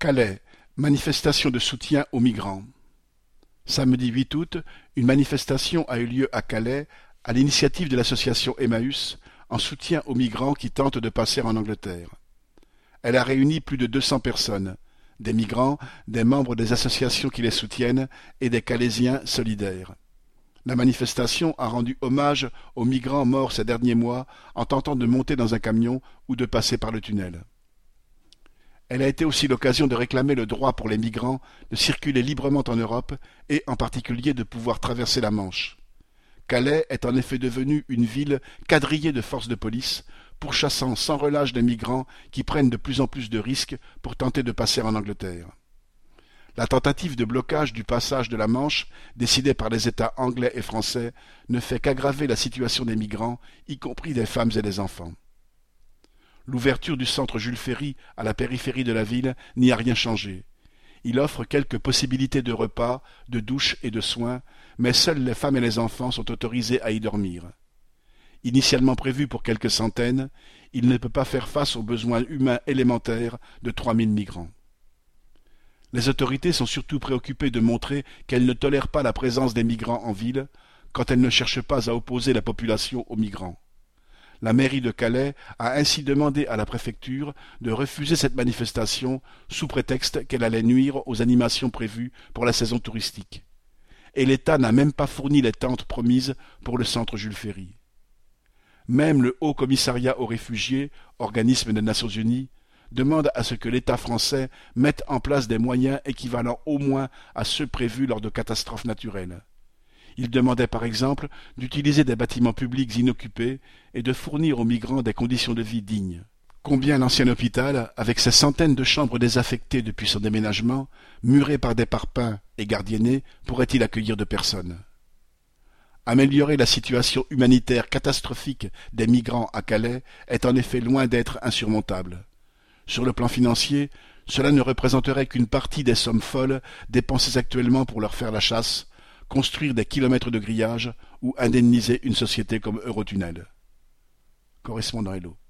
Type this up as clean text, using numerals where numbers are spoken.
Calais, manifestation de soutien aux migrants. Samedi 8 août, une manifestation a eu lieu à Calais à l'initiative de l'association Emmaüs en soutien aux migrants qui tentent de passer en Angleterre. Elle a réuni plus de 200 personnes, des migrants, des membres des associations qui les soutiennent et des Calaisiens solidaires. La manifestation a rendu hommage aux migrants morts ces derniers mois en tentant de monter dans un camion ou de passer par le tunnel. Elle a été aussi l'occasion de réclamer le droit pour les migrants de circuler librement en Europe et en particulier de pouvoir traverser la Manche. Calais est en effet devenue une ville quadrillée de forces de police, pourchassant sans relâche des migrants qui prennent de plus en plus de risques pour tenter de passer en Angleterre. La tentative de blocage du passage de la Manche, décidée par les États anglais et français, ne fait qu'aggraver la situation des migrants, y compris des femmes et des enfants. L'ouverture du centre Jules Ferry à la périphérie de la ville n'y a rien changé. Il offre quelques possibilités de repas, de douches et de soins, mais seules les femmes et les enfants sont autorisés à y dormir. Initialement prévu pour quelques centaines, il ne peut pas faire face aux besoins humains élémentaires de 3000 migrants. Les autorités sont surtout préoccupées de montrer qu'elles ne tolèrent pas la présence des migrants en ville, quand elles ne cherchent pas à opposer la population aux migrants. La mairie de Calais a ainsi demandé à la préfecture de refuser cette manifestation sous prétexte qu'elle allait nuire aux animations prévues pour la saison touristique. Et l'État n'a même pas fourni les tentes promises pour le centre Jules Ferry. Même le Haut Commissariat aux réfugiés, organisme des Nations Unies, demande à ce que l'État français mette en place des moyens équivalents au moins à ceux prévus lors de catastrophes naturelles. Il demandait par exemple d'utiliser des bâtiments publics inoccupés et de fournir aux migrants des conditions de vie dignes. Combien l'ancien hôpital, avec ses centaines de chambres désaffectées depuis son déménagement, murées par des parpaings et gardiennées, pourrait-il accueillir de personnes? Améliorer la situation humanitaire catastrophique des migrants à Calais est en effet loin d'être insurmontable. Sur le plan financier, cela ne représenterait qu'une partie des sommes folles dépensées actuellement pour leur faire la chasse, construire des kilomètres de grillage ou indemniser une société comme Eurotunnel. Correspondant Hello.